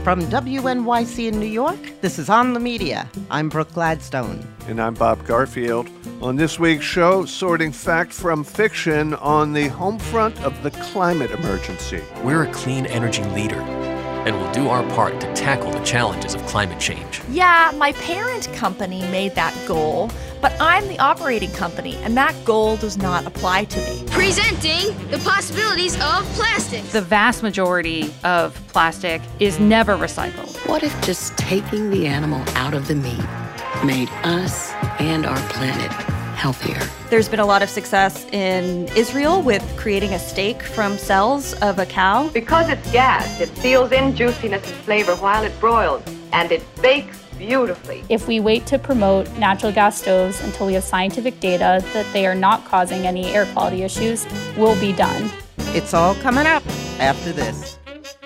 From WNYC in New York, this is On the Media. I'm Brooke Gladstone. And I'm Bob Garfield. On this week's show, sorting fact from fiction on the home front of the climate emergency. We're a clean energy leader, and we'll do our part to tackle the challenges of climate change. Yeah, my parent company made that goal, but I'm the operating company, and that goal does not apply to me. Presenting the possibilities of plastic. The vast majority of plastic is never recycled. What if just taking the animal out of the meat made us and our planet healthier? There's been a lot of success in Israel with creating a steak from cells of a cow. Because it's gas, it seals in juiciness and flavor while it broils, and it bakes beautifully. If we wait to promote natural gas stoves until we have scientific data that they are not causing any air quality issues, we'll be done. It's all coming up after this.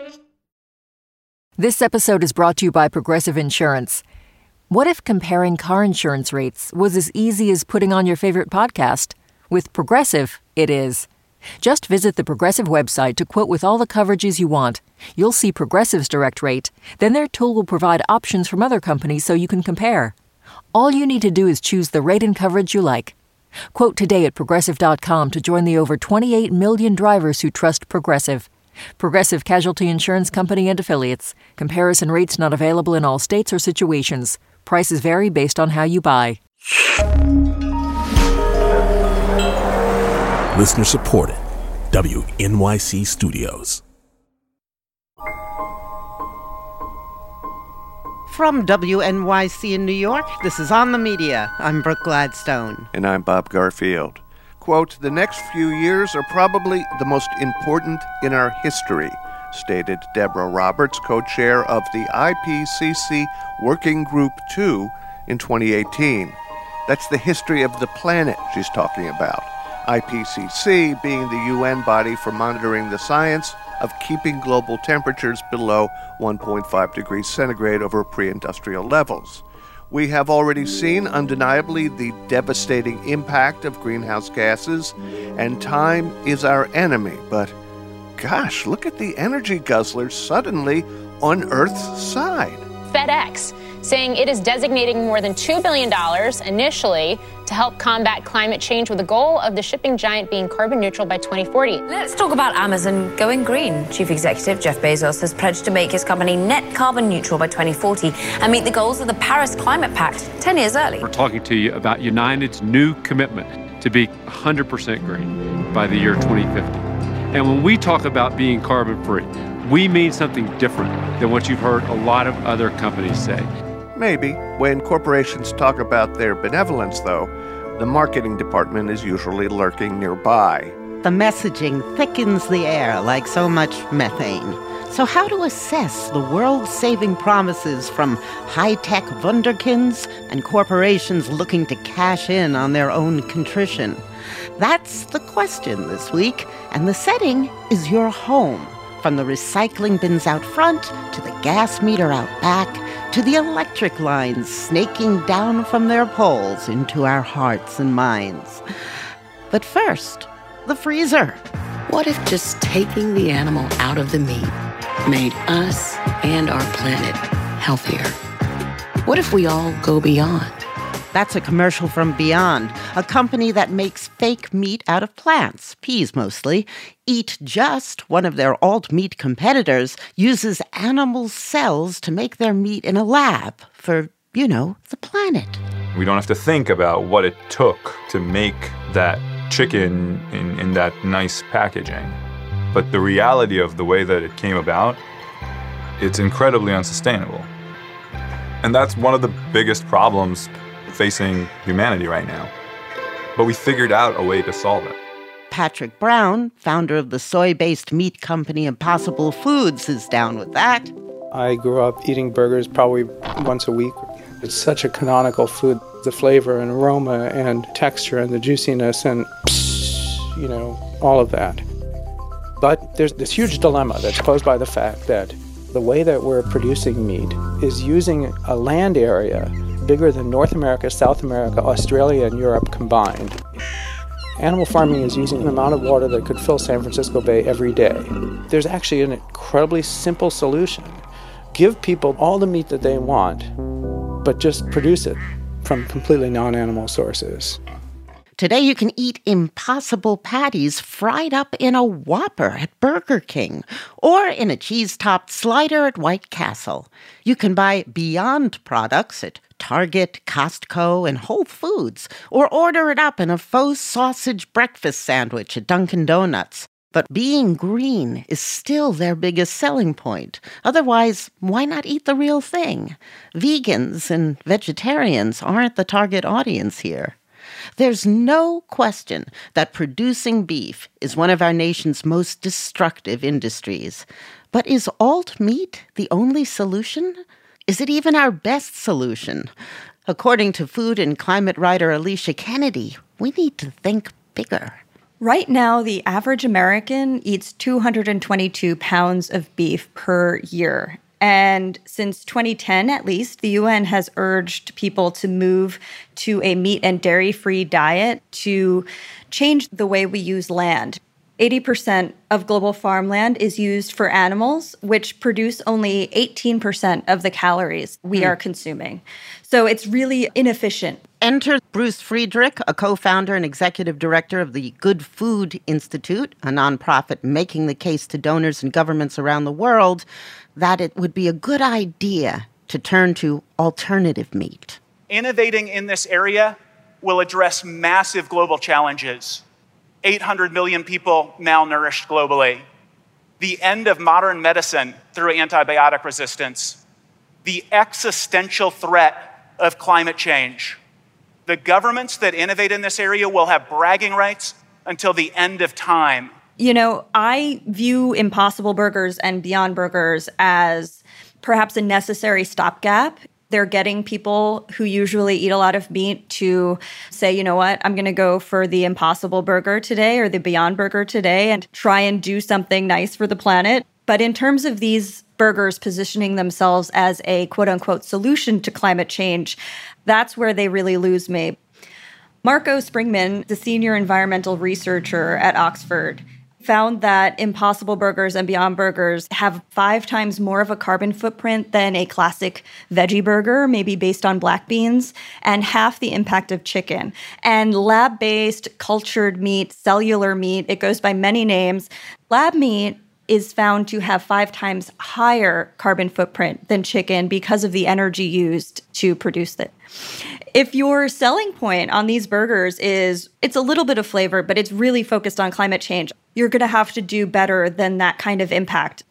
This episode is brought to you by Progressive Insurance. What if comparing car insurance rates was as easy as putting on your favorite podcast? With Progressive, it is. Just visit the Progressive website to quote with all the coverages you want. You'll see Progressive's direct rate. Then their tool will provide options from other companies so you can compare. All you need to do is choose the rate and coverage you like. Quote today at Progressive.com to join the over 28 million drivers who trust Progressive. Progressive Casualty Insurance Company and Affiliates. Comparison rates not available in all states or situations. Prices vary based on how you buy. Listener supported. WNYC Studios. From WNYC in New York, this is On the Media. I'm Brooke Gladstone. And I'm Bob Garfield. Quote, "The next few years are probably the most important in our history," stated Deborah Roberts, co-chair of the IPCC Working Group 2 in 2018. That's the history of the planet she's talking about. IPCC being the UN body for monitoring the science of keeping global temperatures below 1.5 degrees centigrade over pre-industrial levels. We have already seen, undeniably, the devastating impact of greenhouse gases, and time is our enemy. But, gosh, look at the energy guzzlers suddenly on Earth's side. FedEx saying it is designating more than $2 billion initially to help combat climate change with the goal of the shipping giant being carbon neutral by 2040. Let's talk about Amazon going green. Chief Executive Jeff Bezos has pledged to make his company net carbon neutral by 2040 and meet the goals of the Paris Climate Pact 10 years early. We're talking to you about United's new commitment to be 100% green by the year 2050. And when we talk about being carbon free, we mean something different than what you've heard a lot of other companies say. Maybe. When corporations talk about their benevolence, though, the marketing department is usually lurking nearby. The messaging thickens the air like so much methane. So how to assess the world-saving promises from high-tech wunderkinds and corporations looking to cash in on their own contrition? That's the question this week, and the setting is your home. From the recycling bins out front, to the gas meter out back, to the electric lines snaking down from their poles into our hearts and minds. But first, the freezer. What if just taking the animal out of the meat made us and our planet healthier? What if we all go beyond? That's a commercial from Beyond, a company that makes fake meat out of plants, peas mostly. Eat Just, one of their alt-meat competitors, uses animal cells to make their meat in a lab for, the planet. We don't have to think about what it took to make that chicken in that nice packaging. But the reality of the way that it came about, it's incredibly unsustainable. And that's one of the biggest problems facing humanity right now. But we figured out a way to solve it. Patrick Brown, founder of the soy-based meat company Impossible Foods, is down with that. I grew up eating burgers probably once a week. It's such a canonical food. The flavor and aroma and texture and the juiciness and, all of that. But there's this huge dilemma that's posed by the fact that the way that we're producing meat is using a land area bigger than North America, South America, Australia, and Europe combined. Animal farming is using an amount of water that could fill San Francisco Bay every day. There's actually an incredibly simple solution, Give people all the meat that they want, but just produce it from completely non-animal sources. Today you can eat Impossible patties fried up in a Whopper at Burger King or in a cheese-topped slider at White Castle. You can buy Beyond products at Target, Costco, and Whole Foods, or order it up in a faux sausage breakfast sandwich at Dunkin' Donuts. But being green is still their biggest selling point. Otherwise, why not eat the real thing? Vegans and vegetarians aren't the target audience here. There's no question that producing beef is one of our nation's most destructive industries. But is alt meat the only solution? Is it even our best solution? According to food and climate writer Alicia Kennedy, we need to think bigger. Right now, the average American eats 222 pounds of beef per year. And since 2010, at least, the UN has urged people to move to a meat and dairy-free diet to change the way we use land. 80% of global farmland is used for animals, which produce only 18% of the calories we are consuming. So it's really inefficient. Enter Bruce Friedrich, a co-founder and executive director of the Good Food Institute, a nonprofit making the case to donors and governments around the world that it would be a good idea to turn to alternative meat. Innovating in this area will address massive global challenges. 800 million people malnourished globally. The end of modern medicine through antibiotic resistance. The existential threat of climate change. The governments that innovate in this area will have bragging rights until the end of time. You know, I view Impossible Burgers and Beyond Burgers as perhaps a necessary stopgap. They're getting people who usually eat a lot of meat to say, you know what, I'm going to go for the Impossible Burger today or the Beyond Burger today and try and do something nice for the planet. But in terms of these burgers positioning themselves as a quote-unquote solution to climate change, that's where they really lose me. Marco Springman, the senior environmental researcher at Oxford, found that Impossible Burgers and Beyond Burgers have 5 times more of a carbon footprint than a classic veggie burger, maybe based on black beans, and half the impact of chicken. And lab-based cultured meat, cellular meat, it goes by many names. Lab meat is found to have 5 times higher carbon footprint than chicken because of the energy used to produce it. If your selling point on these burgers is it's a little bit of flavor, but it's really focused on climate change, you're going to have to do better than that kind of impact.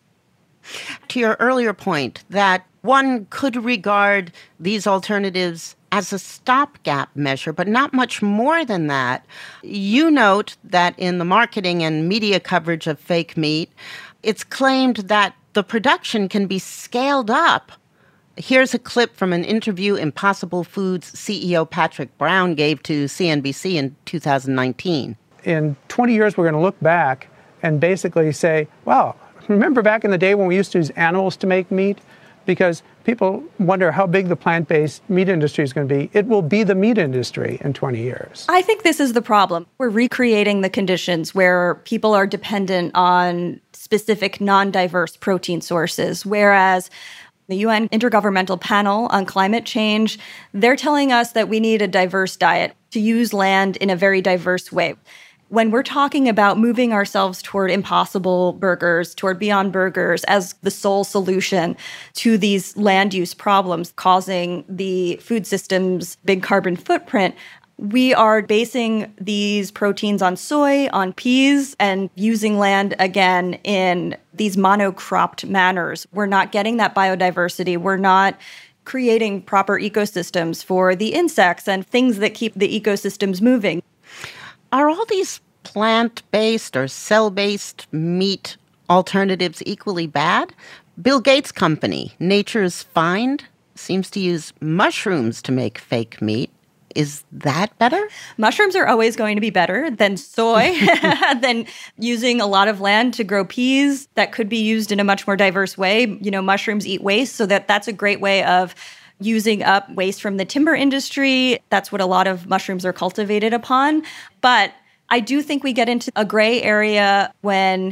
To your earlier point that one could regard these alternatives as a stopgap measure, but not much more than that. You note that in the marketing and media coverage of fake meat, it's claimed that the production can be scaled up. Here's a clip from an interview Impossible Foods CEO Patrick Brown gave to CNBC in 2019. In 20 years, we're going to look back and basically say, wow, remember back in the day when we used to use animals to make meat? Because people wonder how big the plant-based meat industry is going to be. It will be the meat industry in 20 years. I think this is the problem. We're recreating the conditions where people are dependent on specific non-diverse protein sources, whereas the UN Intergovernmental Panel on Climate Change, they're telling us that we need a diverse diet to use land in a very diverse way. When we're talking about moving ourselves toward Impossible Burgers, toward Beyond Burgers as the sole solution to these land use problems causing the food system's big carbon footprint, we are basing these proteins on soy, on peas, and using land again in these monocropped manners. We're not getting that biodiversity. We're not creating proper ecosystems for the insects and things that keep the ecosystems moving. Are all these plant-based or cell-based meat alternatives equally bad? Bill Gates' company, Nature's Find, seems to use mushrooms to make fake meat. Is that better? Mushrooms are always going to be better than soy, than using a lot of land to grow peas that could be used in a much more diverse way. You know, mushrooms eat waste, so that's a great way of using up waste from the timber industry. That's what a lot of mushrooms are cultivated upon. But I do think we get into a gray area when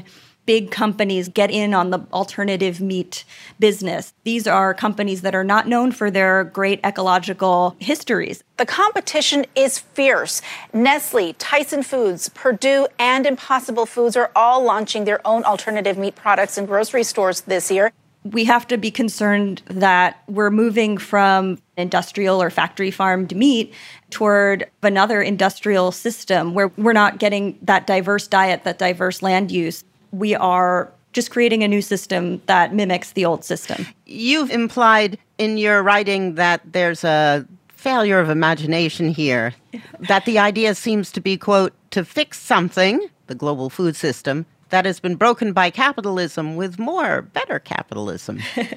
big companies get in on the alternative meat business. These are companies that are not known for their great ecological histories. The competition is fierce. Nestle, Tyson Foods, Purdue, and Impossible Foods are all launching their own alternative meat products in grocery stores this year. We have to be concerned that we're moving from industrial or factory farmed meat toward another industrial system where we're not getting that diverse diet, that diverse land use. We are just creating a new system that mimics the old system. You've implied in your writing that there's a failure of imagination here, that the idea seems to be, quote, to fix something, the global food system, that has been broken by capitalism with more, better capitalism.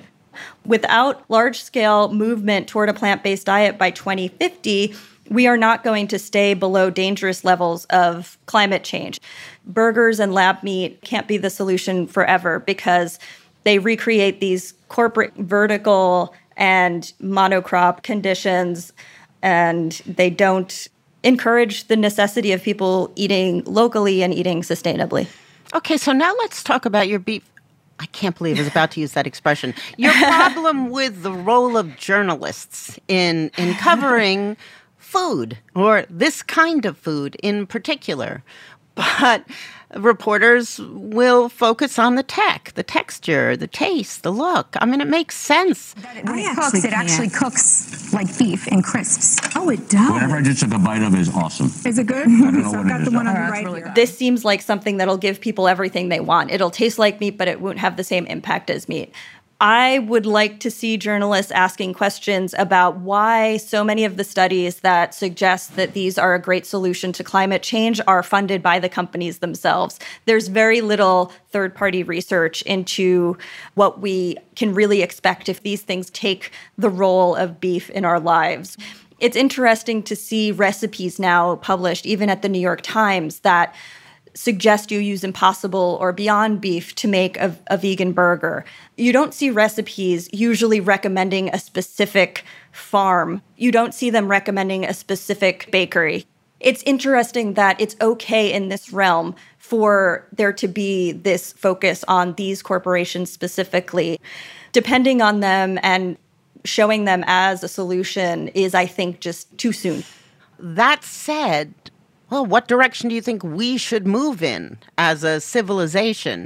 Without large-scale movement toward a plant-based diet by 2050, we are not going to stay below dangerous levels of climate change. Burgers and lab meat can't be the solution forever because they recreate these corporate vertical and monocrop conditions, and they don't encourage the necessity of people eating locally and eating sustainably. Okay, so now let's talk about your beef. I can't believe I was about to use that expression. Your problem with the role of journalists in covering food, or this kind of food in particular. But reporters will focus on the texture, the taste, the look. I mean, it makes sense. When it actually cooks like beef in crisps. Oh, it does? Whatever I just took a bite of is awesome. Is it good? I don't know So what I've got it the is. one on the right here. This seems like something that'll give people everything they want. It'll taste like meat, but it won't have the same impact as meat. I would like to see journalists asking questions about why so many of the studies that suggest that these are a great solution to climate change are funded by the companies themselves. There's very little third-party research into what we can really expect if these things take the role of beef in our lives. It's interesting to see recipes now published, even at the New York Times, that suggest you use Impossible or Beyond Beef to make a vegan burger. You don't see recipes usually recommending a specific farm. You don't see them recommending a specific bakery. It's interesting that it's okay in this realm for there to be this focus on these corporations specifically. Depending on them and showing them as a solution is, I think, just too soon. That said, well, what direction do you think we should move in as a civilization?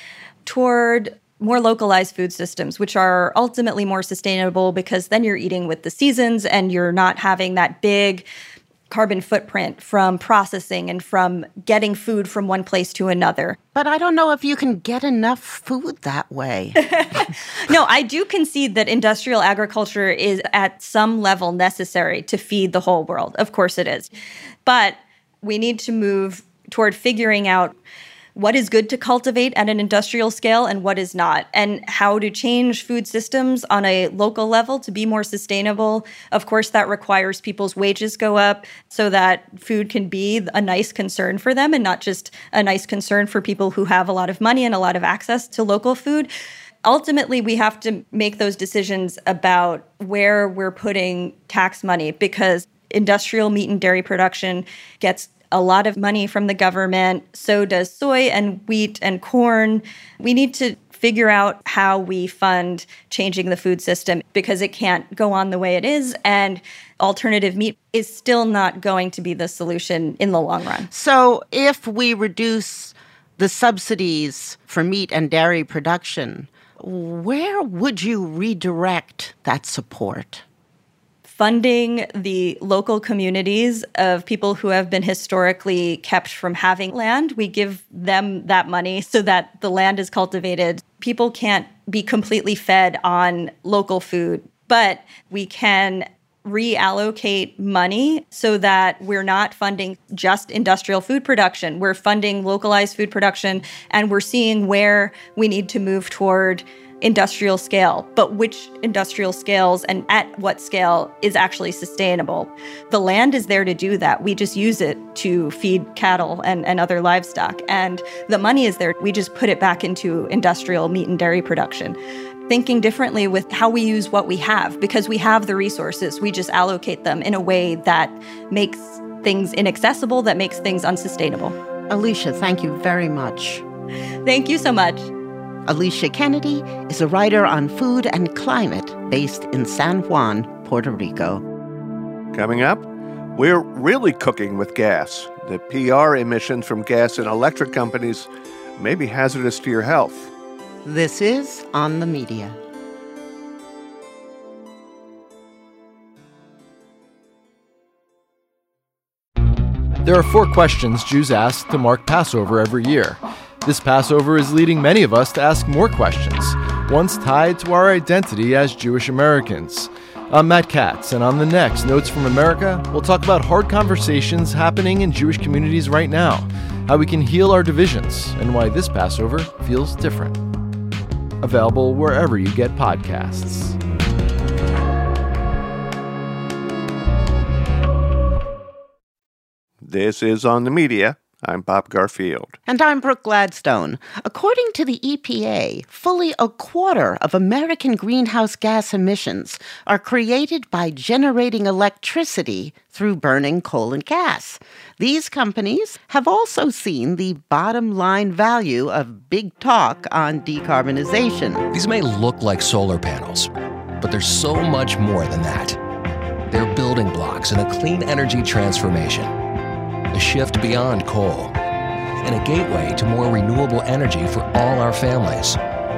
Toward more localized food systems, which are ultimately more sustainable because then you're eating with the seasons and you're not having that big carbon footprint from processing and from getting food from one place to another. But I don't know if you can get enough food that way. No, I do concede that industrial agriculture is at some level necessary to feed the whole world. Of course it is. But we need to move toward figuring out what is good to cultivate at an industrial scale and what is not, and how to change food systems on a local level to be more sustainable. Of course, that requires people's wages go up so that food can be a nice concern for them and not just a nice concern for people who have a lot of money and a lot of access to local food. Ultimately, we have to make those decisions about where we're putting tax money, because industrial meat and dairy production gets a lot of money from the government. So does soy and wheat and corn. We need to figure out how we fund changing the food system because it can't go on the way it is. And alternative meat is still not going to be the solution in the long run. So if we reduce the subsidies for meat and dairy production, where would you redirect that support? Funding the local communities of people who have been historically kept from having land. We give them that money so that the land is cultivated. People can't be completely fed on local food, but we can reallocate money so that we're not funding just industrial food production. We're funding localized food production, and we're seeing where we need to move toward industrial scale, but which industrial scales and at what scale is actually sustainable. The land is there to do that. We just use it to feed cattle and other livestock. And the money is there. We just put it back into industrial meat and dairy production. Thinking differently with how we use what we have, because we have the resources. We just allocate them in a way that makes things inaccessible, that makes things unsustainable. Alicia, thank you very much. Thank you so much. Alicia Kennedy is a writer on food and climate based in San Juan, Puerto Rico. Coming up, we're really cooking with gas. The PR emissions from gas and electric companies may be hazardous to your health. This is On the Media. There are 4 questions Jews ask to mark Passover every year. This Passover is leading many of us to ask more questions, ones tied to our identity as Jewish Americans. I'm Matt Katz, and on the next Notes from America, we'll talk about hard conversations happening in Jewish communities right now, how we can heal our divisions, and why this Passover feels different. Available wherever you get podcasts. This is On the Media. I'm Bob Garfield. And I'm Brooke Gladstone. According to the EPA, fully a quarter of American greenhouse gas emissions are created by generating electricity through burning coal and gas. These companies have also seen the bottom line value of big talk on decarbonization. These may look like solar panels, but there's so much more than that. They're building blocks in a clean energy transformation. A shift beyond coal, and a gateway to more renewable energy for all our families.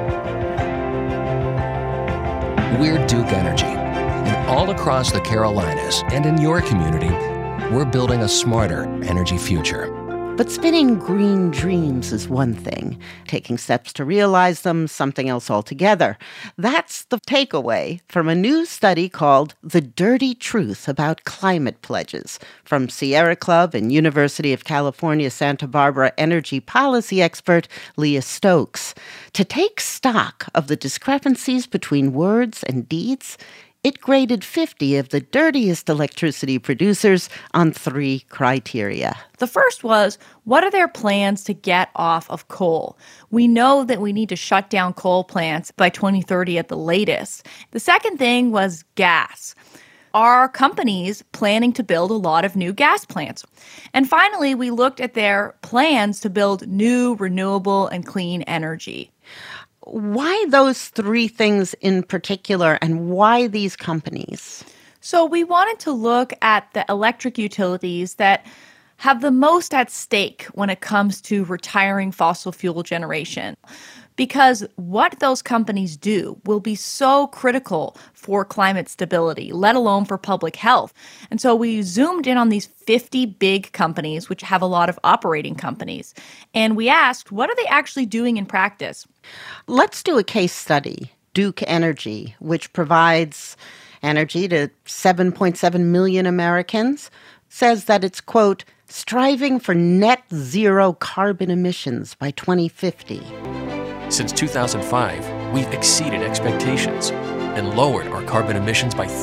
We're Duke Energy, and all across the Carolinas and in your community, we're building a smarter energy future. But spinning green dreams is one thing. Taking steps to realize them, something else altogether. That's the takeaway from a new study called The Dirty Truth About Climate Pledges from Sierra Club and University of California, Santa Barbara energy policy expert Leah Stokes. To take stock of the discrepancies between words and deeds, it graded 50 of the dirtiest electricity producers on 3 criteria. The first was, what are their plans to get off of coal? We know that we need to shut down coal plants by 2030 at the latest. The second thing was gas. Are companies planning to build a lot of new gas plants? And finally, we looked at their plans to build new renewable and clean energy. Why those 3 things in particular, and why these companies? So we wanted to look at the electric utilities that have the most at stake when it comes to retiring fossil fuel generation. Because what those companies do will be so critical for climate stability, let alone for public health. And so we zoomed in on these 50 big companies, which have a lot of operating companies. And we asked, what are they actually doing in practice? Let's do a case study. Duke Energy, which provides energy to 7.7 million Americans, says that it's, quote, striving for net zero carbon emissions by 2050. Since 2005, we've exceeded expectations and lowered our carbon emissions by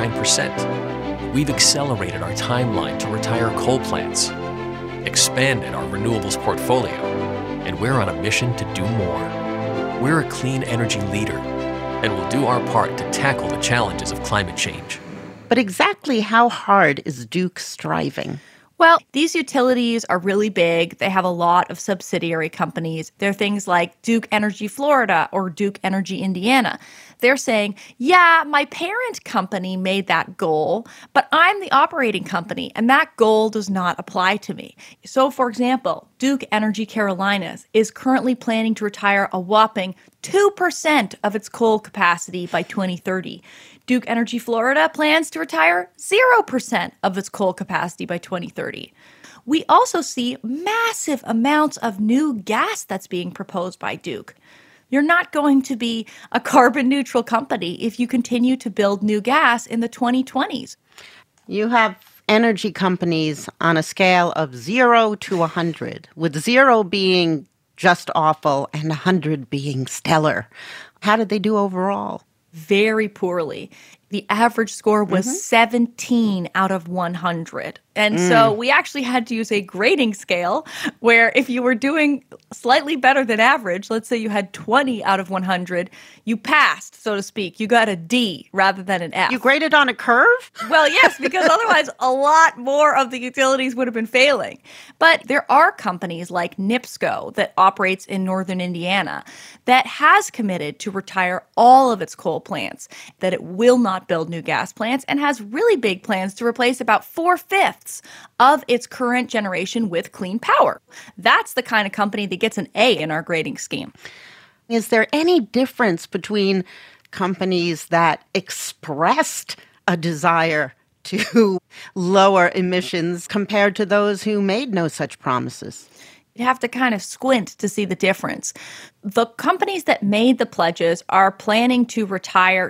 39%. We've accelerated our timeline to retire coal plants, expanded our renewables portfolio, and we're on a mission to do more. We're a clean energy leader, and we'll do our part to tackle the challenges of climate change. But exactly how hard is Duke striving? Well, these utilities are really big. They have a lot of subsidiary companies. They're things like Duke Energy Florida or Duke Energy Indiana. They're saying, yeah, my parent company made that goal, but I'm the operating company, and that goal does not apply to me. So, for example, Duke Energy Carolinas is currently planning to retire a whopping 2% of its coal capacity by 2030. Duke Energy Florida plans to retire 0% of its coal capacity by 2030. We also see massive amounts of new gas that's being proposed by Duke. You're not going to be a carbon neutral company if you continue to build new gas in the 2020s. You have energy companies on a scale of 0 to 100, with 0 being just awful and 100 being stellar. How did they do overall? Very poorly. the average score was 17 out of 100. And so we actually had to use a grading scale where if you were doing slightly better than average, let's say you had 20 out of 100, you passed, so to speak. You got a D rather than an F. You graded on a curve? Well, yes, because otherwise a lot more of the utilities would have been failing. But there are companies like NIPSCO that operates in northern Indiana that has committed to retire all of its coal plants, that it will not build new gas plants, and has really big plans to replace about 4/5 of its current generation with clean power. That's the kind of company that gets an A in our grading scheme. Is there any difference between companies that expressed a desire to lower emissions compared to those who made no such promises? You have to kind of squint to see the difference. The companies that made the pledges are planning to retire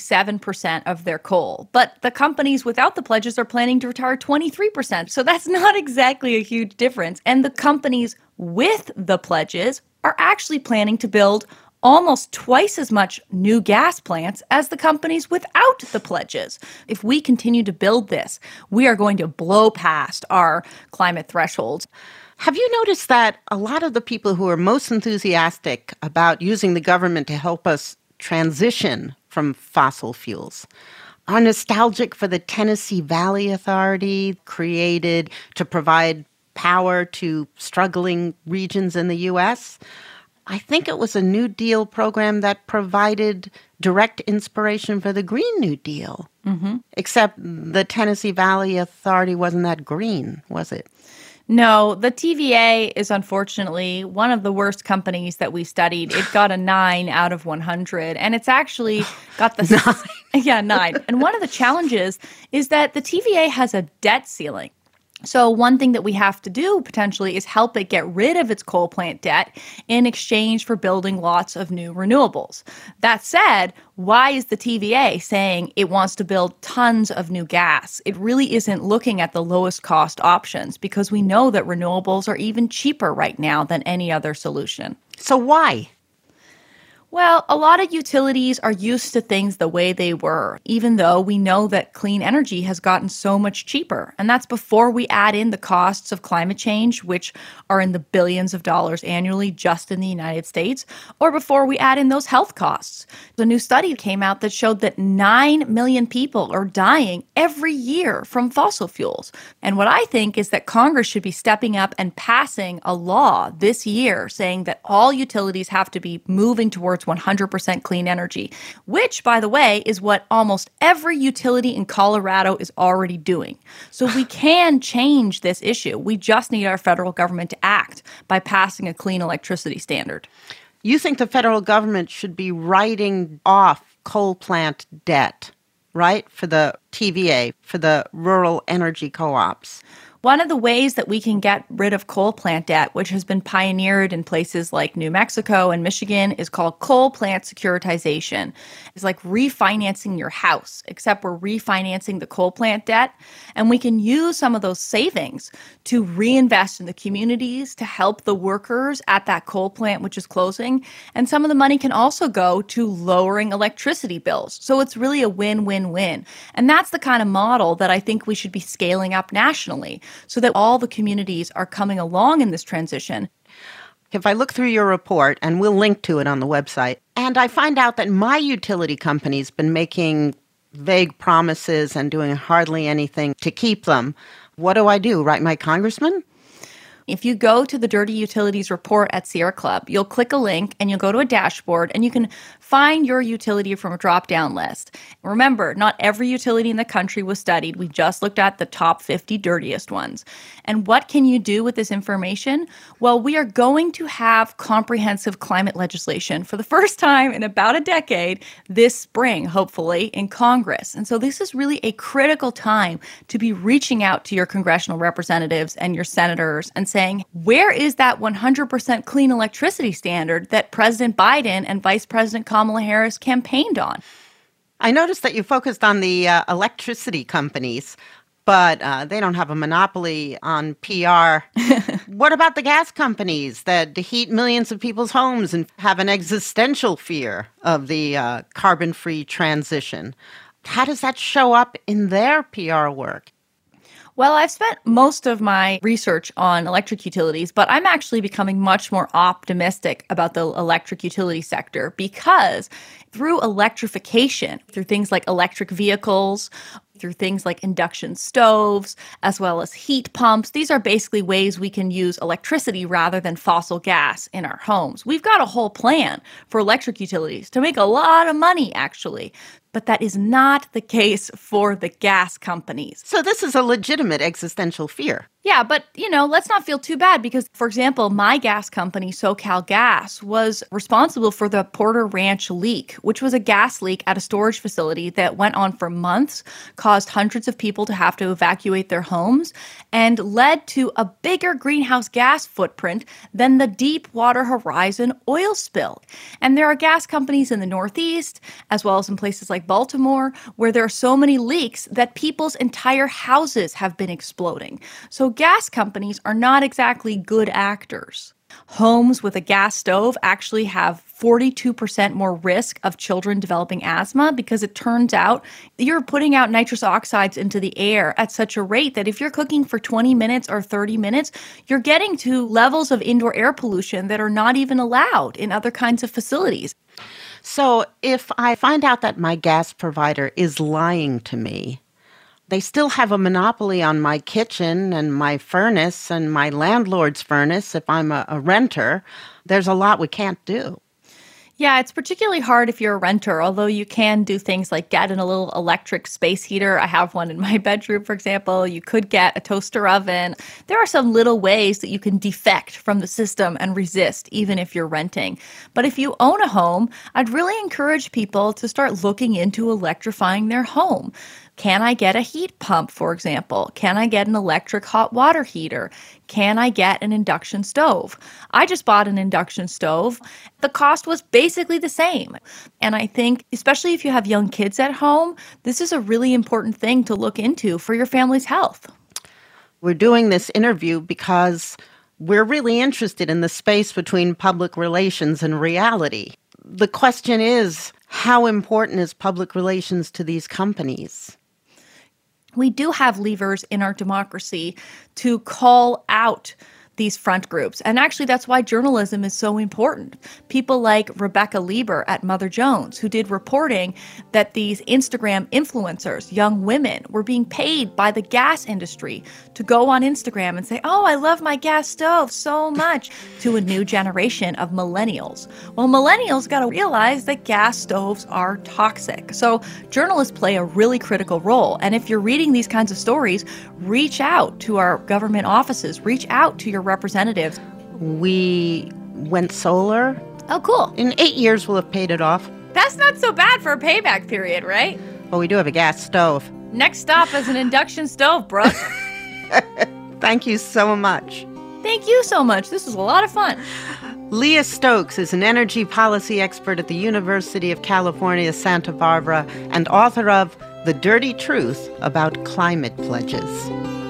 27% of their coal, but the companies without the pledges are planning to retire 23%. So that's not exactly a huge difference. And the companies with the pledges are actually planning to build almost twice as much new gas plants as the companies without the pledges. If we continue to build this, we are going to blow past our climate thresholds. Have you noticed that a lot of the people who are most enthusiastic about using the government to help us transition from fossil fuels are nostalgic for the Tennessee Valley Authority created to provide power to struggling regions in the U.S.? I think it was a New Deal program that provided direct inspiration for the Green New Deal. Except the Tennessee Valley Authority wasn't that green, was it? No, the TVA is unfortunately one of the worst companies that we studied. It got a 9 out of 100, and it's actually got the 9. And one of the challenges is that the TVA has a debt ceiling. So one thing that we have to do potentially is help it get rid of its coal plant debt in exchange for building lots of new renewables. That said, why is the TVA saying it wants to build tons of new gas? It really isn't looking at the lowest cost options because we know that renewables are even cheaper right now than any other solution. So why? Well, a lot of utilities are used to things the way they were, even though we know that clean energy has gotten so much cheaper. And that's before we add in the costs of climate change, which are in the billions of dollars annually just in the United States, or before we add in those health costs. A new study came out that showed that 9 million people are dying every year from fossil fuels. And what I think is that Congress should be stepping up and passing a law this year saying that all utilities have to be moving towards 100% clean energy, which, by the way, is what almost every utility in Colorado is already doing. So we can change this issue. We just need our federal government to act by passing a clean electricity standard. You think the federal government should be writing off coal plant debt, right, for the TVA, for the rural energy co-ops? One of the ways that we can get rid of coal plant debt, which has been pioneered in places like New Mexico and Michigan, is called coal plant securitization. It's like refinancing your house, except we're refinancing the coal plant debt. And we can use some of those savings to reinvest in the communities to help the workers at that coal plant, which is closing. And some of the money can also go to lowering electricity bills. So it's really a win-win-win. And that's the kind of model that I think we should be scaling up nationally, so that all the communities are coming along in this transition. If I look through your report, and we'll link to it on the website, and I find out that my utility company's been making vague promises and doing hardly anything to keep them, what do? Write my congressman? If you go to the Dirty Utilities report at Sierra Club, you'll click a link and you'll go to a dashboard and you can find your utility from a drop-down list. Remember, not every utility in the country was studied. We just looked at the top 50 dirtiest ones. And what can you do with this information? Well, we are going to have comprehensive climate legislation for the first time in about a decade this spring, hopefully, in Congress. And so this is really a critical time to be reaching out to your congressional representatives and your senators and saying, where is that 100% clean electricity standard that President Biden and Vice President Kamala Harris campaigned on? I noticed that you focused on the electricity companies, but they don't have a monopoly on PR. What about the gas companies that heat millions of people's homes and have an existential fear of the carbon-free transition? how does that show up in their PR work? Well, I've spent most of my research on electric utilities, but I'm actually becoming much more optimistic about the electric utility sector because through electrification, through things like electric vehicles, through things like induction stoves, as well as heat pumps, these are basically ways we can use electricity rather than fossil gas in our homes. We've got a whole plan for electric utilities to make a lot of money, actually. But that is not the case for the gas companies. So this is a legitimate existential fear. Yeah, but, let's not feel too bad because, for example, my gas company, SoCalGas, was responsible for the Porter Ranch leak, which was a gas leak at a storage facility that went on for months, caused hundreds of people to have to evacuate their homes, and led to a bigger greenhouse gas footprint than the Deepwater Horizon oil spill. And there are gas companies in the Northeast, as well as in places like Baltimore, where there are so many leaks that people's entire houses have been exploding. So gas companies are not exactly good actors. Homes with a gas stove actually have 42% more risk of children developing asthma because it turns out you're putting out nitrous oxides into the air at such a rate that if you're cooking for 20 minutes or 30 minutes, you're getting to levels of indoor air pollution that are not even allowed in other kinds of facilities. So if I find out that my gas provider is lying to me, they still have a monopoly on my kitchen and my furnace and my landlord's furnace if I'm a renter. There's a lot we can't do. Yeah, it's particularly hard if you're a renter, although you can do things like get a little electric space heater. I have one in my bedroom, for example. You could get a toaster oven. There are some little ways that you can defect from the system and resist, even if you're renting. But if you own a home, I'd really encourage people to start looking into electrifying their home. Can I get a heat pump, for example? Can I get an electric hot water heater? Can I get an induction stove? I just bought an induction stove. The cost was basically the same. And I think, especially if you have young kids at home, this is a really important thing to look into for your family's health. We're doing this interview because we're really interested in the space between public relations and reality. The question is, how important is public relations to these companies? We do have levers in our democracy to call out these front groups. And actually, that's why journalism is so important. People like Rebecca Lieber at Mother Jones, who did reporting that these Instagram influencers, young women, were being paid by the gas industry to go on Instagram and say, oh, I love my gas stove so much, to a new generation of millennials. Well, millennials got to realize that gas stoves are toxic. So journalists play a really critical role. And if you're reading these kinds of stories, reach out to our government offices, reach out to your representatives. We went solar. Oh, cool. In 8 years, we'll have paid it off. That's not so bad for a payback period, right? Well, we do have a gas stove. Next stop is an induction stove, Brooke. Thank you so much. Thank you so much. This was a lot of fun. Leah Stokes is an energy policy expert at the University of California, Santa Barbara, and author of The Dirty Truth About Climate Pledges.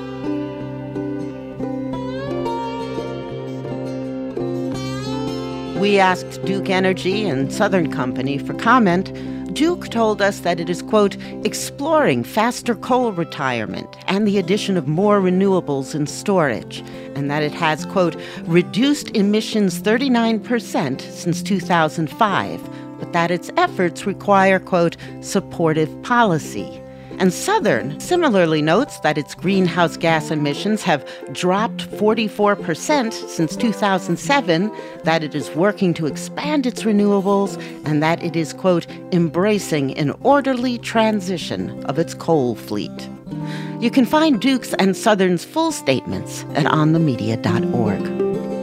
We asked Duke Energy and Southern Company for comment. Duke told us that it is, quote, exploring faster coal retirement and the addition of more renewables and storage, and that it has, quote, reduced emissions 39% since 2005, but that its efforts require, quote, supportive policy. And Southern similarly notes that its greenhouse gas emissions have dropped 44% since 2007, that it is working to expand its renewables, and that it is, quote, embracing an orderly transition of its coal fleet. You can find Duke's and Southern's full statements at onthemedia.org.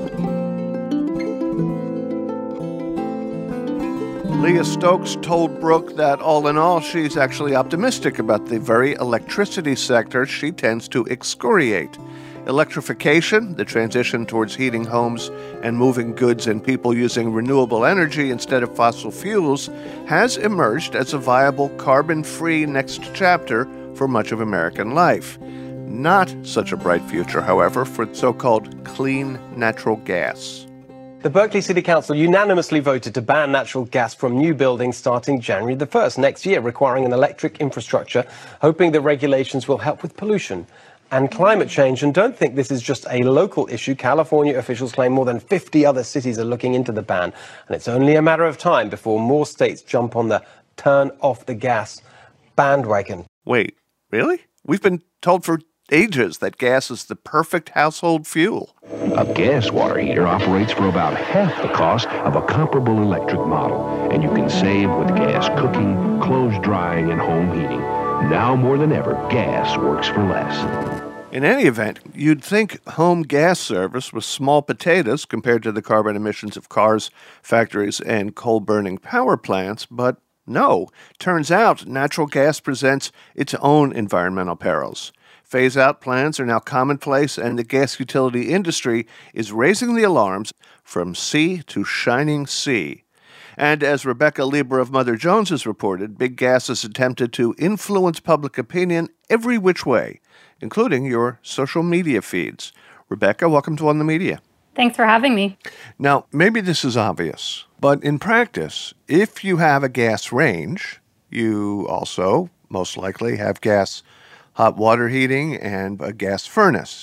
Leah Stokes told Brooke that all in all, she's actually optimistic about the very electricity sector she tends to excoriate. Electrification, the transition towards heating homes and moving goods and people using renewable energy instead of fossil fuels, has emerged as a viable carbon-free next chapter for much of American life. Not such a bright future, however, for so-called clean natural gas. The Berkeley City Council unanimously voted to ban natural gas from new buildings starting January the 1st next year, requiring an electric infrastructure, hoping the regulations will help with pollution and climate change. And don't think this is just a local issue. California officials claim more than 50 other cities are looking into the ban, and it's only a matter of time before more states jump on the turn off the gas bandwagon. Wait, really? We've been told for ages that gas is the perfect household fuel. A gas water heater operates for about half the cost of a comparable electric model, and you can save with gas cooking, clothes drying, and home heating. Now more than ever, gas works for less. In any event, you'd think home gas service was small potatoes compared to the carbon emissions of cars, factories, and coal-burning power plants, but no. Turns out natural gas presents its own environmental perils. Phase-out plans are now commonplace, and the gas utility industry is raising the alarms from sea to shining sea. And as Rebecca Lieber of Mother Jones has reported, Big Gas has attempted to influence public opinion every which way, including your social media feeds. Rebecca, welcome to On the Media. Thanks for having me. Now, maybe this is obvious, but in practice, if you have a gas range, you also most likely have gas hot water heating and a gas furnace.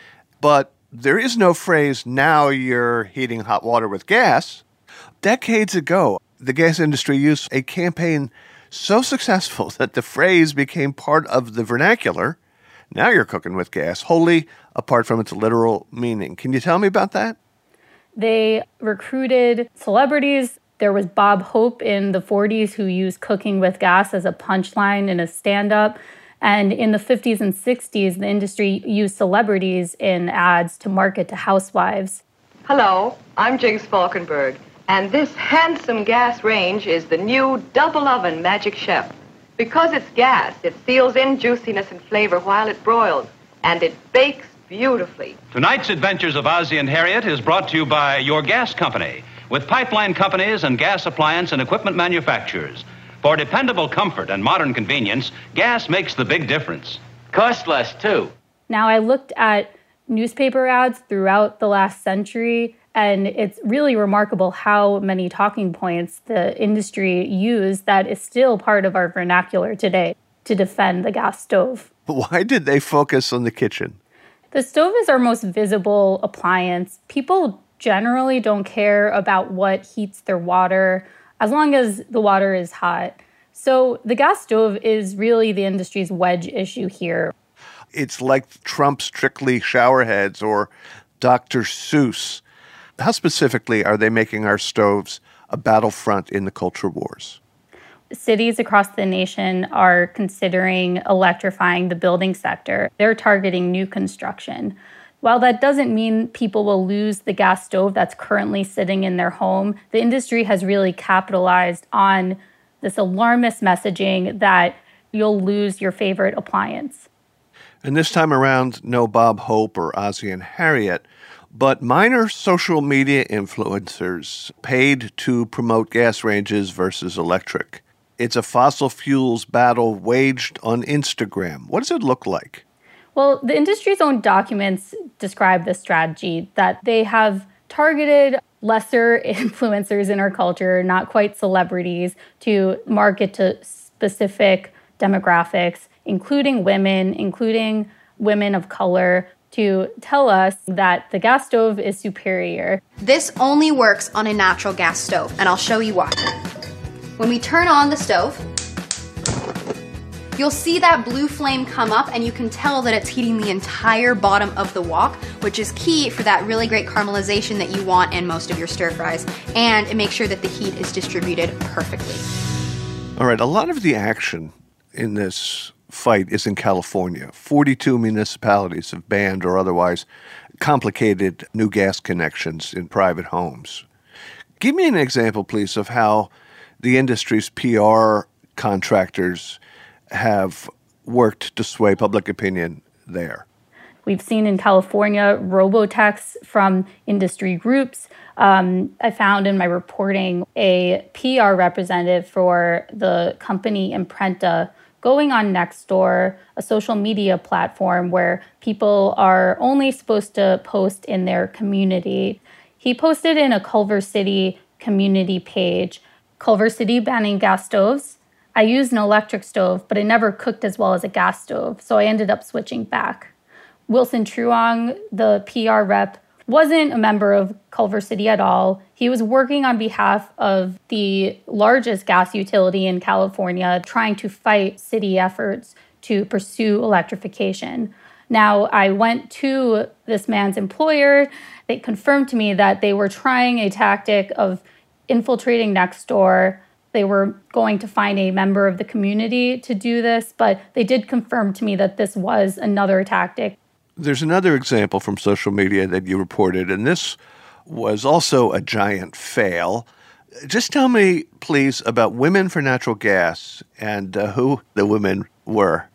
But there is no phrase, now you're heating hot water with gas. Decades ago, the gas industry used a campaign so successful that the phrase became part of the vernacular. Now you're cooking with gas, wholly apart from its literal meaning. Can you tell me about that? They recruited celebrities. There was Bob Hope in the 40s who used cooking with gas as a punchline in a stand-up. And in the 50s and 60s, the industry used celebrities in ads to market to housewives. Hello, I'm Jigs Falkenberg, and this handsome gas range is the new double oven Magic Chef. Because it's gas, it seals in juiciness and flavor while it broils, and it bakes beautifully. Tonight's Adventures of Ozzie and Harriet is brought to you by your gas company, with pipeline companies and gas appliance and equipment manufacturers. For dependable comfort and modern convenience, gas makes the big difference. Costs less, too. Now, I looked at newspaper ads throughout the last century, and it's really remarkable how many talking points the industry used that is still part of our vernacular today to defend the gas stove. Why did they focus on the kitchen? The stove is our most visible appliance. People generally don't care about what heats their water, as long as the water is hot. So the gas stove is really the industry's wedge issue here. It's like Trump's Strictly showerheads or Dr. Seuss. How specifically are they making our stoves a battlefront in the culture wars? Cities across the nation are considering electrifying the building sector. They're targeting new construction. While that doesn't mean people will lose the gas stove that's currently sitting in their home, the industry has really capitalized on this alarmist messaging that you'll lose your favorite appliance. And this time around, no Bob Hope or Ozzie and Harriet, but minor social media influencers paid to promote gas ranges versus electric. It's a fossil fuels battle waged on Instagram. What does it look like? Well, the industry's own documents describe this strategy, that they have targeted lesser influencers in our culture, not quite celebrities, to market to specific demographics, including women of color, to tell us that the gas stove is superior. This only works on a natural gas stove, and I'll show you why. When we turn on the stove, you'll see that blue flame come up, and you can tell that it's heating the entire bottom of the wok, which is key for that really great caramelization that you want in most of your stir fries, and it makes sure that the heat is distributed perfectly. All right, a lot of the action in this fight is in California. 42 municipalities have banned or otherwise complicated new gas connections in private homes. Give me an example, please, of how the industry's PR contractors have worked to sway public opinion there. We've seen in California robo-texts from industry groups. I found in my reporting a PR representative for the company Imprenta going on Nextdoor, a social media platform where people are only supposed to post in their community. He posted in a Culver City community page, Culver City banning gas stoves. I used an electric stove, but it never cooked as well as a gas stove, so I ended up switching back. Wilson Truong, the PR rep, wasn't a member of Culver City at all. He was working on behalf of the largest gas utility in California, trying to fight city efforts to pursue electrification. Now, I went to this man's employer. They confirmed to me that they were trying a tactic of infiltrating Nextdoor. They were going to find a member of the community to do this, but they did confirm to me that this was another tactic. There's another example from social media that you reported, and this was also a giant fail. Just tell me, please, about Women for Natural Gas and who the women were.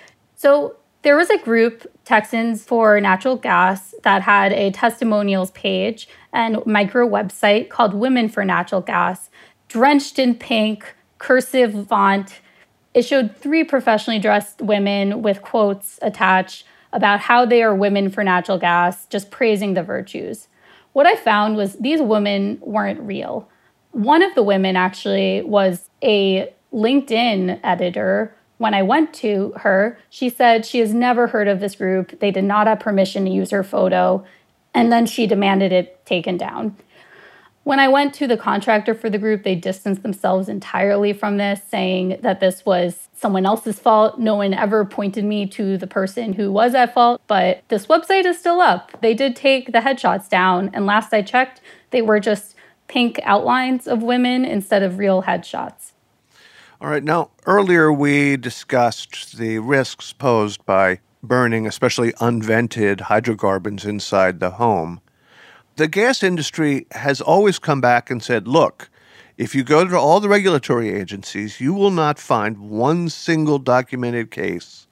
So there was a group, Texans for Natural Gas, that had a testimonials page and micro website called Women for Natural Gas, drenched in pink, cursive font. It showed 3 professionally dressed women with quotes attached about how they are women for natural gas, just praising the virtues. What I found was these women weren't real. One of the women actually was a LinkedIn editor. When I went to her, she said she has never heard of this group. They did not have permission to use her photo, and then she demanded it taken down. When I went to the contractor for the group, they distanced themselves entirely from this, saying that this was someone else's fault. No one ever pointed me to the person who was at fault, but this website is still up. They did take the headshots down, and last I checked, they were just pink outlines of women instead of real headshots. All right. Now, earlier we discussed the risks posed by burning, especially unvented hydrocarbons inside the home. The gas industry has always come back and said, look, if you go to all the regulatory agencies, you will not find one single documented case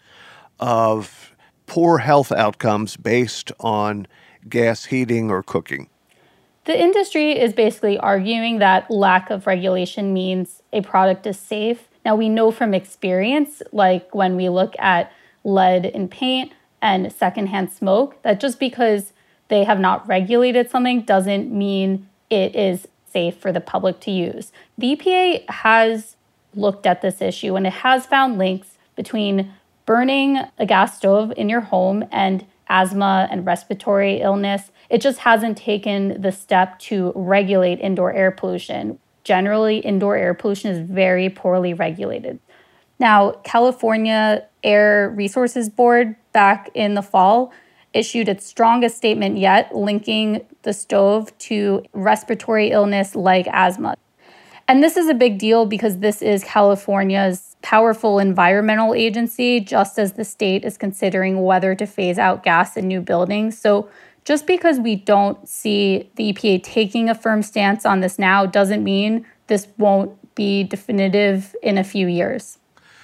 of poor health outcomes based on gas heating or cooking. The industry is basically arguing that lack of regulation means a product is safe. Now, we know from experience, like when we look at lead in paint and secondhand smoke, that just because they have not regulated something doesn't mean it is safe for the public to use. The EPA has looked at this issue, and it has found links between burning a gas stove in your home and asthma and respiratory illness. It just hasn't taken the step to regulate indoor air pollution. Generally, indoor air pollution is very poorly regulated. Now, California Air Resources Board back in the fall issued its strongest statement yet, linking the stove to respiratory illness like asthma. And this is a big deal because this is California's powerful environmental agency, just as the state is considering whether to phase out gas in new buildings. So just because we don't see the EPA taking a firm stance on this now doesn't mean this won't be definitive in a few years.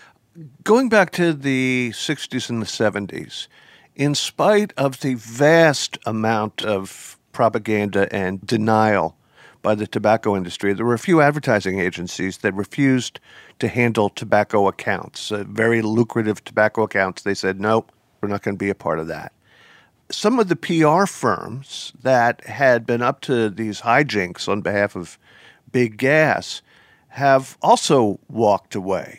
Going back to the 60s and the 70s, in spite of the vast amount of propaganda and denial by the tobacco industry, there were a few advertising agencies that refused to handle tobacco accounts, very lucrative tobacco accounts. They said, nope, we're not going to be a part of that. Some of the PR firms that had been up to these hijinks on behalf of big gas have also walked away.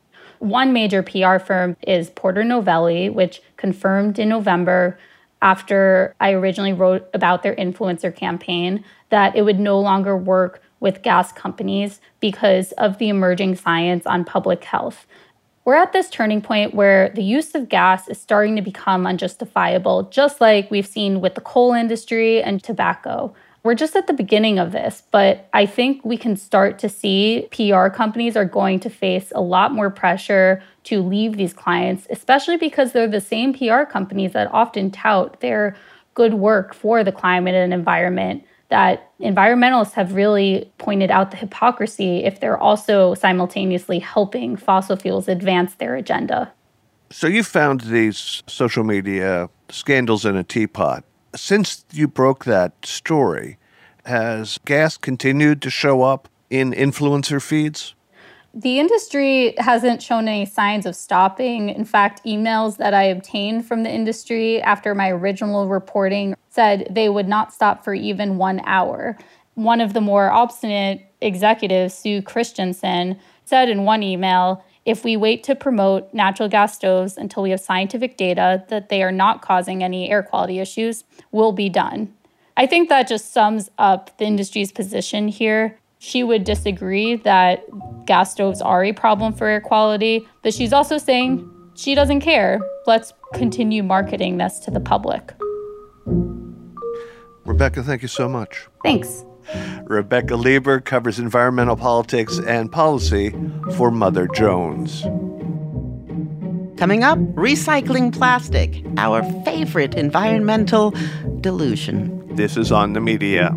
One major PR firm is Porter Novelli, which confirmed in November, after I originally wrote about their influencer campaign, that it would no longer work with gas companies because of the emerging science on public health. We're at this turning point where the use of gas is starting to become unjustifiable, just like we've seen with the coal industry and tobacco. We're just at the beginning of this, but I think we can start to see PR companies are going to face a lot more pressure to leave these clients, especially because they're the same PR companies that often tout their good work for the climate and environment, that environmentalists have really pointed out the hypocrisy if they're also simultaneously helping fossil fuels advance their agenda. So you found these social media scandals in a teapot. Since you broke that story, has gas continued to show up in influencer feeds? The industry hasn't shown any signs of stopping. In fact, emails that I obtained from the industry after my original reporting said they would not stop for even 1 hour. One of the more obstinate executives, Sue Christensen, said in one email, if we wait to promote natural gas stoves until we have scientific data that they are not causing any air quality issues, we'll be done. I think that just sums up the industry's position here. She would disagree that gas stoves are a problem for air quality, but she's also saying she doesn't care. Let's continue marketing this to the public. Rebecca, thank you so much. Thanks. Rebecca Lieber covers environmental politics and policy for Mother Jones. Coming up, recycling plastic, our favorite environmental delusion. This is On the Media.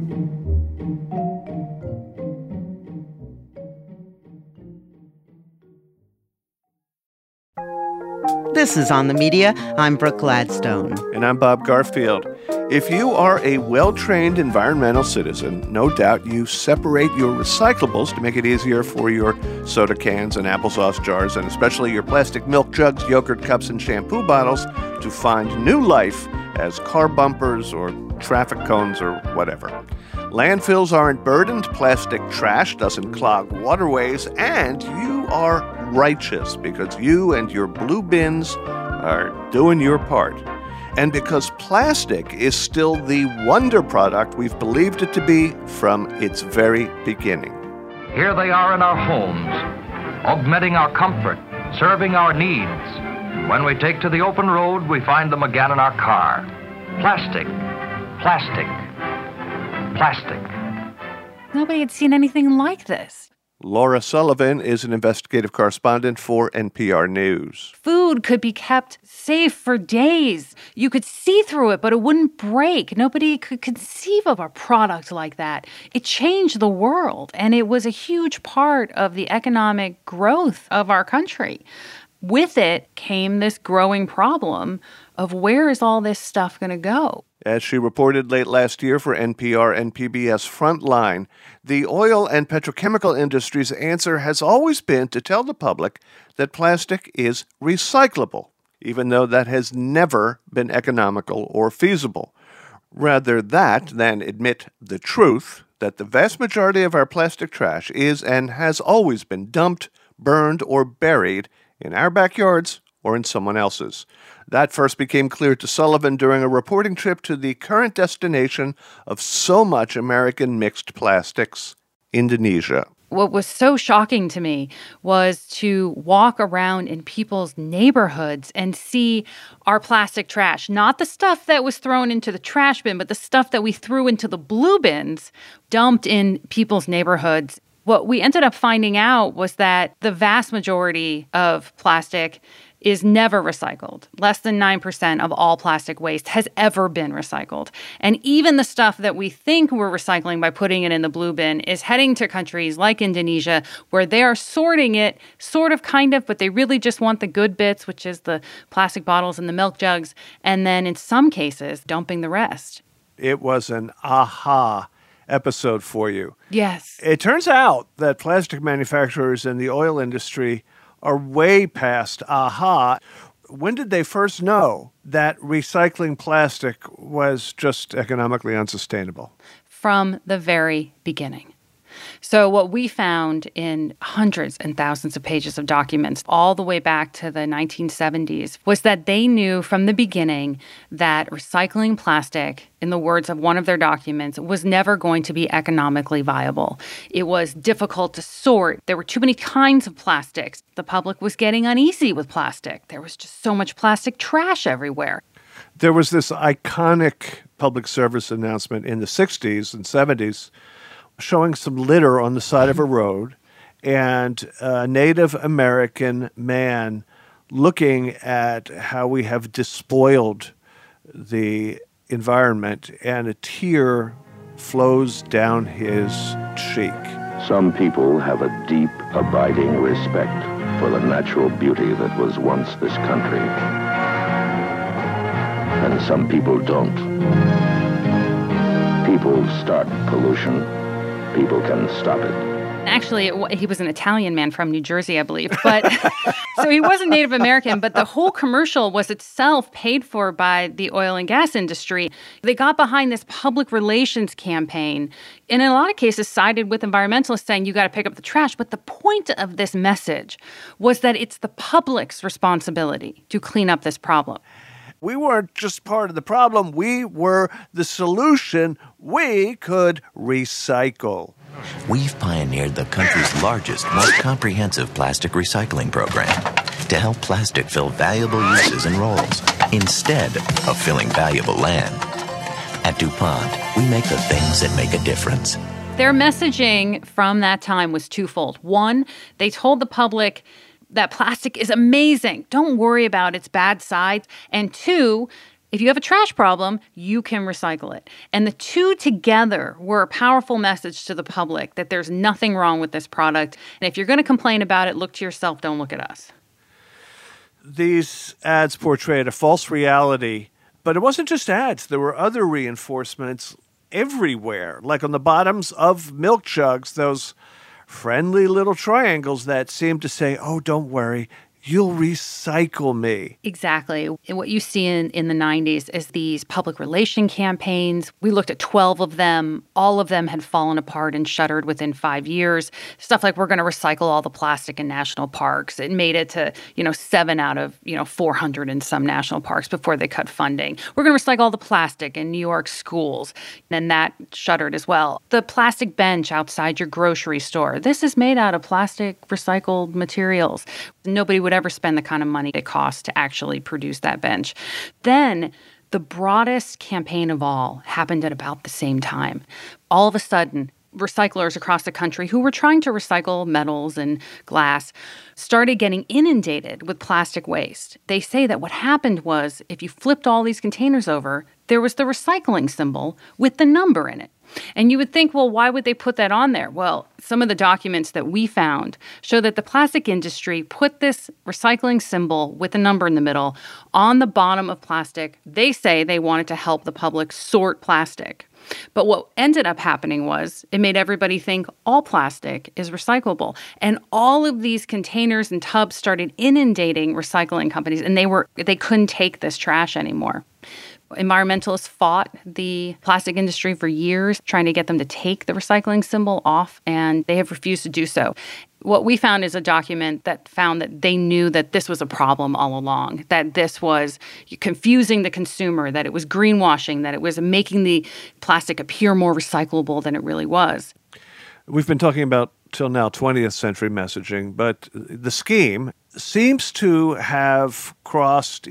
This is On the Media. I'm Brooke Gladstone. And I'm Bob Garfield. If you are a well-trained environmental citizen, no doubt you separate your recyclables to make it easier for your soda cans and applesauce jars, and especially your plastic milk jugs, yogurt cups, and shampoo bottles to find new life as car bumpers or traffic cones or whatever. Landfills aren't burdened, plastic trash doesn't clog waterways, and you are righteous because you and your blue bins are doing your part. And because plastic is still the wonder product we've believed it to be from its very beginning. Here they are in our homes, augmenting our comfort, serving our needs. When we take to the open road, we find them again in our car. Plastic, plastic, plastic. Nobody had seen anything like this. Laura Sullivan is an investigative correspondent for NPR News. Food could be kept safe for days. You could see through it, but it wouldn't break. Nobody could conceive of a product like that. It changed the world, and it was a huge part of the economic growth of our country. With it came this growing problem of where is all this stuff going to go? As she reported late last year for NPR and PBS Frontline, the oil and petrochemical industry's answer has always been to tell the public that plastic is recyclable, even though that has never been economical or feasible. Rather that than admit the truth that the vast majority of our plastic trash is and has always been dumped, burned, or buried in our backyards or in someone else's. That first became clear to Sullivan during a reporting trip to the current destination of so much American mixed plastics, Indonesia. What was so shocking to me was to walk around in people's neighborhoods and see our plastic trash, not the stuff that was thrown into the trash bin, but the stuff that we threw into the blue bins, dumped in people's neighborhoods. What we ended up finding out was that the vast majority of plastic is never recycled. Less than 9% of all plastic waste has ever been recycled. And even the stuff that we think we're recycling by putting it in the blue bin is heading to countries like Indonesia, where they are sorting it, sort of, kind of, but they really just want the good bits, which is the plastic bottles and the milk jugs, and then in some cases, dumping the rest. It was an aha episode for you. Yes. It turns out that plastic manufacturers in the oil industry are way past aha. When did they first know that recycling plastic was just economically unsustainable? From the very beginning. So what we found in hundreds and thousands of pages of documents all the way back to the 1970s was that they knew from the beginning that recycling plastic, in the words of one of their documents, was never going to be economically viable. It was difficult to sort. There were too many kinds of plastics. The public was getting uneasy with plastic. There was just so much plastic trash everywhere. There was this iconic public service announcement in the 60s and 70s showing some litter on the side of a road and a Native American man looking at how we have despoiled the environment, and a tear flows down his cheek. Some people have a deep, abiding respect for the natural beauty that was once this country. And some people don't. People start pollution. People can stop it. Actually, he was an Italian man from New Jersey, I believe. But so he wasn't Native American, but the whole commercial was itself paid for by the oil and gas industry. They got behind this public relations campaign and in a lot of cases sided with environmentalists saying you got to pick up the trash. But the point of this message was that it's the public's responsibility to clean up this problem. We weren't just part of the problem. We were the solution. We could recycle. We've pioneered the country's largest, most comprehensive plastic recycling program to help plastic fill valuable uses and roles instead of filling valuable land. At DuPont, we make the things that make a difference. Their messaging from that time was twofold. One, they told the public that plastic is amazing. Don't worry about its bad sides. And two, if you have a trash problem, you can recycle it. And the two together were a powerful message to the public that there's nothing wrong with this product. And if you're going to complain about it, look to yourself, don't look at us. These ads portrayed a false reality, but it wasn't just ads. There were other reinforcements everywhere, like on the bottoms of milk jugs, those friendly little triangles that seem to say, oh, don't worry, you'll recycle me. Exactly. And what you see in the 90s is these public relation campaigns. We looked at 12 of them. All of them had fallen apart and shuttered within 5 years. Stuff like we're going to recycle all the plastic in national parks. It made it to, 7 out of, 400 in some national parks before they cut funding. We're going to recycle all the plastic in New York schools. And that shuttered as well. The plastic bench outside your grocery store. This is made out of plastic recycled materials. Nobody would ever spend the kind of money it costs to actually produce that bench. Then the broadest campaign of all happened at about the same time. All of a sudden, recyclers across the country who were trying to recycle metals and glass started getting inundated with plastic waste. They say that what happened was if you flipped all these containers over, there was the recycling symbol with the number in it. And you would think, well, why would they put that on there? Well, some of the documents that we found show that the plastic industry put this recycling symbol with a number in the middle on the bottom of plastic. They say they wanted to help the public sort plastic. But what ended up happening was it made everybody think all plastic is recyclable. And all of these containers and tubs started inundating recycling companies, and they couldn't take this trash anymore. Environmentalists fought the plastic industry for years, trying to get them to take the recycling symbol off, and they have refused to do so. What we found is a document that found that they knew that this was a problem all along, that this was confusing the consumer, that it was greenwashing, that it was making the plastic appear more recyclable than it really was. We've been talking about, till now, 20th century messaging, but the scheme seems to have crossed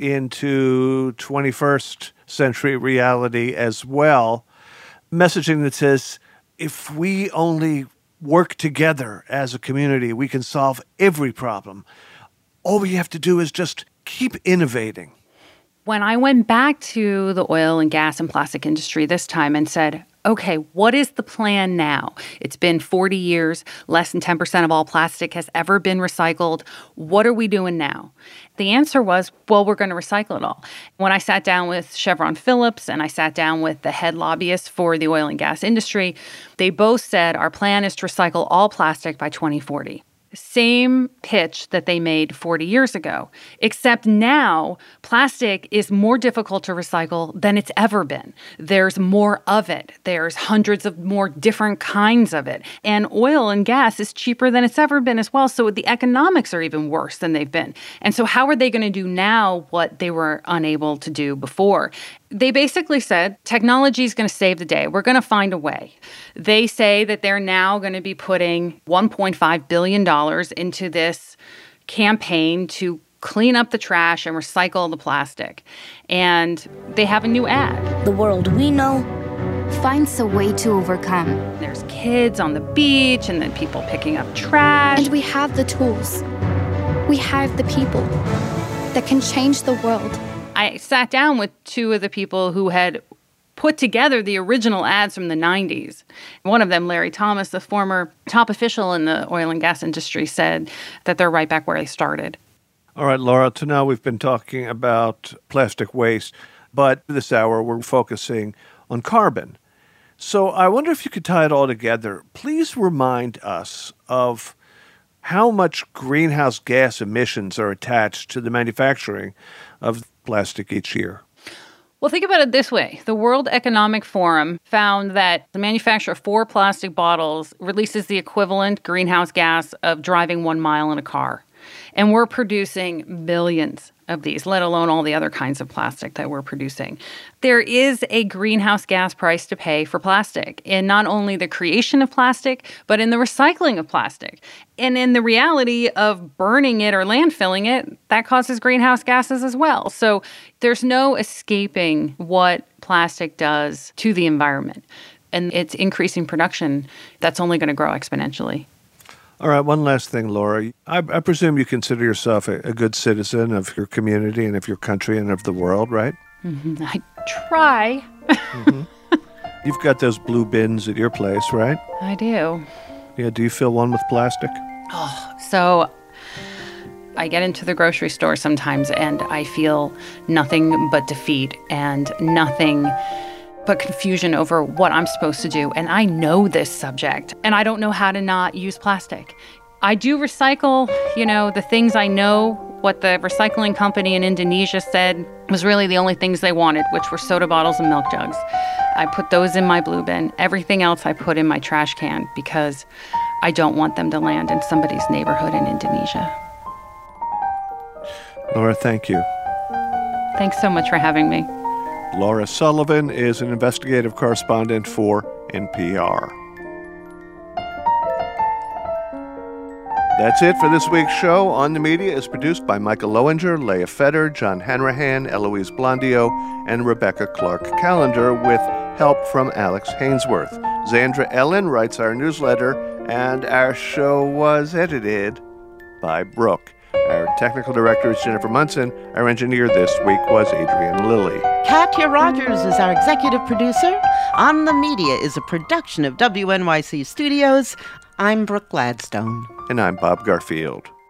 into 21st century reality as well. Messaging that says, if we only work together as a community, we can solve every problem. All we have to do is just keep innovating. When I went back to the oil and gas and plastic industry this time and said, okay, what is the plan now? It's been 40 years. Less than 10% of all plastic has ever been recycled. What are we doing now? The answer was, well, we're going to recycle it all. When I sat down with Chevron Phillips and I sat down with the head lobbyist for the oil and gas industry, they both said our plan is to recycle all plastic by 2040. Same pitch that they made 40 years ago, except now plastic is more difficult to recycle than it's ever been. There's more of it. There's hundreds of more different kinds of it. And oil and gas is cheaper than it's ever been as well. So the economics are even worse than they've been. And so how are they going to do now what they were unable to do before? They basically said, technology is going to save the day. We're going to find a way. They say that they're now going to be putting $1.5 billion into this campaign to clean up the trash and recycle the plastic. And they have a new ad. The world we know finds a way to overcome. There's kids on the beach and then people picking up trash. And we have the tools. We have the people that can change the world. I sat down with two of the people who had put together the original ads from the 90s. One of them, Larry Thomas, the former top official in the oil and gas industry, said that they're right back where they started. All right, Laura, till now we've been talking about plastic waste, but this hour we're focusing on carbon. So I wonder if you could tie it all together. Please remind us of how much greenhouse gas emissions are attached to the manufacturing of plastic each year. Well, think about it this way. The World Economic Forum found that the manufacture of 4 plastic bottles releases the equivalent greenhouse gas of driving 1 mile in a car. And we're producing billions of these, let alone all the other kinds of plastic that we're producing. There is a greenhouse gas price to pay for plastic in not only the creation of plastic, but in the recycling of plastic. And in the reality of burning it or landfilling it, that causes greenhouse gases as well. So there's no escaping what plastic does to the environment. And it's increasing production that's only going to grow exponentially. All right, one last thing, Laura. I presume you consider yourself a good citizen of your community and of your country and of the world, right? Mm-hmm. I try. Mm-hmm. You've got those blue bins at your place, right? I do. Yeah, do you fill one with plastic? Oh, so I get into the grocery store sometimes and I feel nothing but defeat and nothing but confusion over what I'm supposed to do. And I know this subject, and I don't know how to not use plastic. I do recycle, the things I know. What the recycling company in Indonesia said was really the only things they wanted, which were soda bottles and milk jugs. I put those in my blue bin. Everything else I put in my trash can because I don't want them to land in somebody's neighborhood in Indonesia. Laura, thank you. Thanks so much for having me. Laura Sullivan is an investigative correspondent for NPR. That's it for this week's show. On the Media is produced by Michael Lowinger, Leah Feder, John Hanrahan, Eloise Blondio, and Rebecca Clark-Callender, with help from Alex Hainsworth. Zandra Ellen writes our newsletter, and our show was edited by Brooke. Our technical director is Jennifer Munson. Our engineer this week was Adrian Lilly. Katya Rogers is our executive producer. On the Media is a production of WNYC Studios. I'm Brooke Gladstone. And I'm Bob Garfield.